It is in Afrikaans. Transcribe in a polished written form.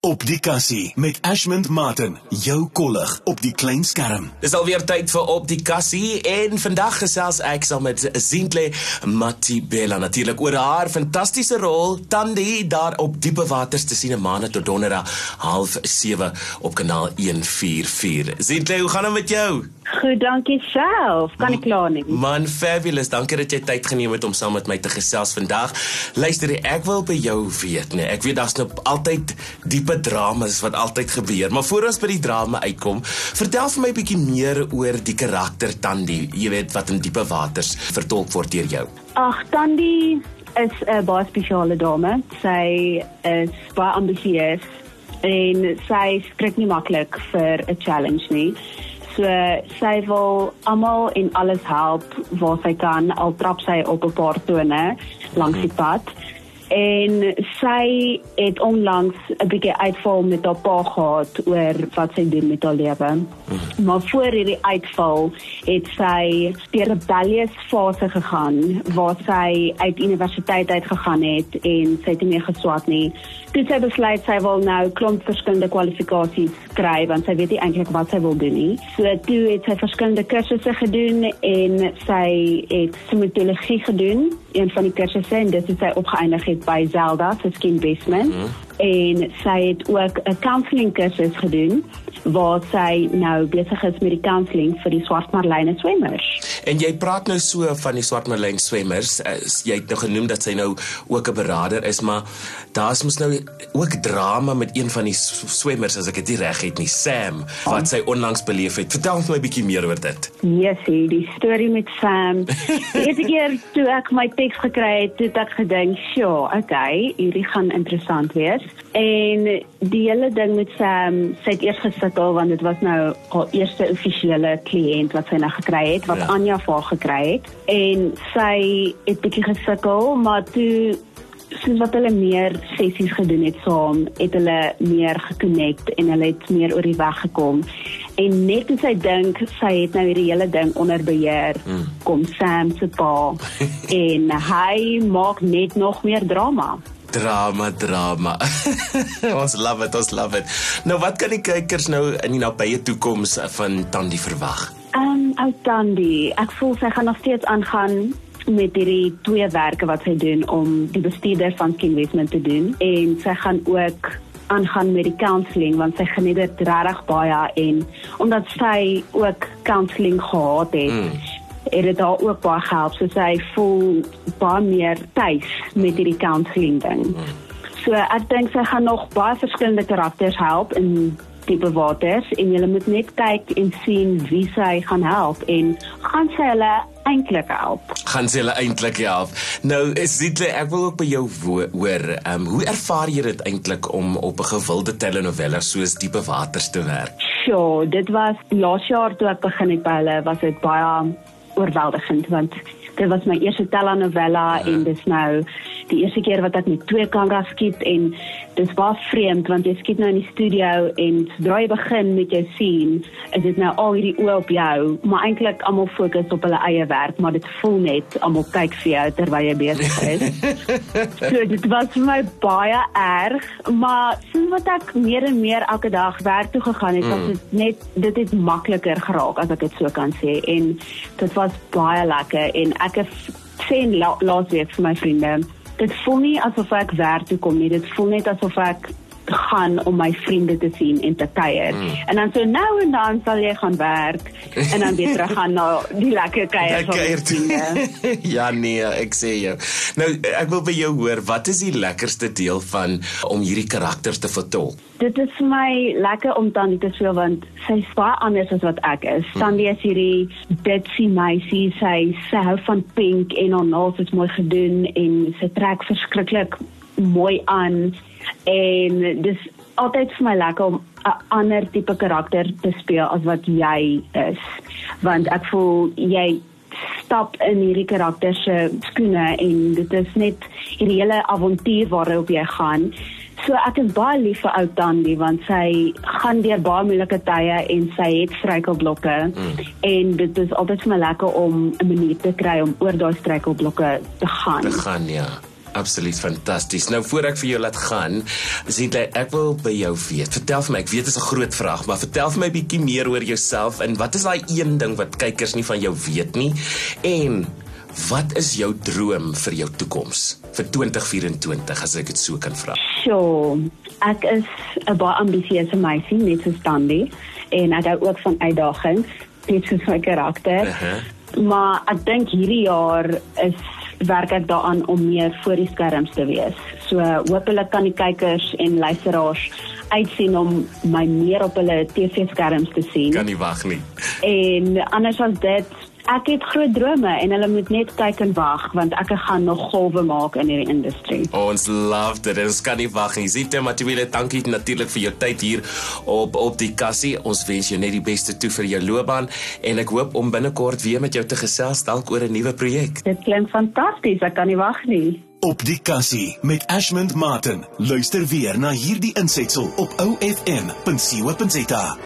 Op die kassie met Ashmond Martin, jou kollig op die klein skerm. Dis alweer tyd vir Op die kassie en vandag gesels ek saam met Zintle Matibela natuurlik oor haar fantastiese rol Thandi daar op Diepe Waters te sien maande tot donderdag 6:30 op kanaal 144. Zintle, hoe gaan dit met jou? Goed, dankie self. Kan ek klaar nie. Man, fabulous. Dankie dat jy tyd geneem het om saam met my te gesels vandag. Luister, ek wil by jou weet, nee. Ek weet daar's nou altyd diepe dramas wat altyd gebeur, maar voor ons by die drama uitkom, vertel vir my 'n bietjie meer oor die karakter Thandi, jy weet wat in Diepe Waters vertolk word deur jou. Ag, Thandi is 'n baie spesiale dame. Sy is baie ambisieus en sy skrik nie maklik vir 'n challenge nie. So sy wil almal en alles help waar sy kan, al trap sy op 'n paar tone langs die pad. En sy het onlangs 'n bietjie uitval met haar pa gehad oor wat sy doen met haar lewe. Maar voor hierdie uitval het sy deur 'n rebellious fase gegaan waar sy uit universiteit uitgegaan het en sy het nie meer geswat nie. Toe sy besluit sy wil nou klomp verskillende kwalifikasies kry want sy weet nie eintlik wat sy wil doen nie. So toe het sy verskillende kursusse gedoen en sy het somatologie gedoen, een van die kursusse, en dit het sy opgeëindig het by Zelda vir Skin Investment. En sy het ook 'n counselling kursus gedoen waar sy nou besig is met die counselling vir die Swartmarline swemmers. En jy praat nou so van die Swartmarline swemmers, jy het nou genoem dat sy nou ook 'n beraader is, maar daar's mos nou ook drama met een van die swemmers, as ek dit reg het nie, Sam, wat sy onlangs beleef het. Vertel ons my 'n bietjie meer oor dit. Jessie, die storie met Sam. Die eerste keer toe ek my teks gekry het, het ek gedink, sure, okay, hierdie gaan interessant wees. En die hele ding met Sam, sy het eers gesukkel, want dit was nou haar eerste offisiële kliënt wat sy nou gekry het, wat Anja vir haar gekry het. En sy het bietjie gesukkel, maar toe, soos wat hulle meer sessies gedoen het saam, het hulle meer geconnect en hulle het meer oor die weg gekom. En net toe sy dink, sy het nou hierdie hele ding onder beheer, kom Sam se pa en hy maak net nog meer drama. Drama. Ons love it. Nou, wat kan die kykers nou in die nabye toekoms van Thandi verwag? Ou Thandi, ek voel sy gaan nog steeds aangaan met hierdie 2 werke wat sy doen om die bestuurder van Skin Investment te doen. En sy gaan ook aangaan met die counselling, want sy geniet dit regtig baie en omdat sy ook counselling gehad het, het dit haar ook baie gehelp, so sy voel baie meer tuis met hierdie counselling ding. So ek dink sy gaan nog baie verskillende karakters help in Diepe Waters en jy moet net kyk en sien wie sy gaan help en gaan sy hulle eintlik help. Nou, Zintle, ek wil ook by jou hoor, hoe ervaar jy dit eintlik om op 'n gewilde telenovela soos Diepe Waters te werk? Sure, dit was laas jaar toe ek begin het by hulle, was dit baie oorweldigend, want dit was my eerste telenovela en dis nou die eerste keer wat ek met 2 kameras skiet en dis baie vreemd want jy skiet nou in die studio en sodra jy begin met jou scene, is dit nou al hierdie oë op jou, maar eintlik almal fokus op hulle eie werk, maar dit voel net almal kyk vir jou terwyl jy besig is. So dit was vir my baie erg, maar soos wat ek meer en meer elke dag werk toe gegaan het, was dit het makliker geraak, as ek dit so kan sê, en dit was baie lekker, en ek het sê laas week vir my vriende, dit voel nie asof ek werk toe kom nie, dit voel net asof ek gaan om my vriende te sien en te kuier. En dan so nou en dan sal jy gaan werk en dan weer terug gaan na die lekker kuier van my vriende. Ja nee, ek sê jou. Nou, ek wil by jou hoor, wat is die lekkerste deel van om hierdie karakters te vertolk? Dit is vir my lekker om Thandi te speel, want sy is baie anders as wat ek is. Thandi is hierdie ditsie meisie, sy hou van pink en haar naels is mooi gedoen en sy trek verskriklik mooi aan en dis altyd vir my lekker om 'n ander tipe karakter te speel as wat jy is, want ek voel jy stap in hierdie karakter se skoene en dit is net hierdie hele avontuur waarop jy gaan. So ek is baie lief vir ou Thandi, want sy gaan deur baie moeilike tye en sy het struikelblokke en dit is altyd vir my lekker om 'n manier te kry om oor daai struikelblokke te gaan. Ja. Absoluut fantasties. Nou voor ek vir jou laat gaan, Zintle, ek wil by jou weet. Vertel vir my, ek weet dit is 'n groot vraag, maar vertel vir my bietjie meer oor jouself en wat is daai een ding wat kykers nie van jou weet nie? En wat is jou droom vir jou toekoms vir 2024 as ek dit so kan vra? Sure. Ek is 'n baie ambisieuse meisie, net soos Tandy, en ek hou ook van uitdagings, net soos my karakter. Maar ek dink hierdie jaar werk ek daaraan om meer voor die skerms te wees. So hopelik kan die kykers en luisteraars uitsien om my meer op hulle TV-skerms te sien. Kan nie wag nie. En anders as dit, ek het groot drome en hulle moet net kyk en wag, want ek gaan nog golwe maak in hierdie industrie. Ons love dit, ons kan nie wag nie. Zintle Matuwele, dankie natuurlik vir jou tyd hier op die kassie. Ons wens jou net die beste toe vir jou loopbaan en ek hoop om binnekort weer met jou te gesels dalk oor 'n nuwe projek. Dit klink fantasties, ek kan nie wag nie. Op die kassie met Ashmond Martin. Luister weer na hierdie insetsel op OFM.co.za.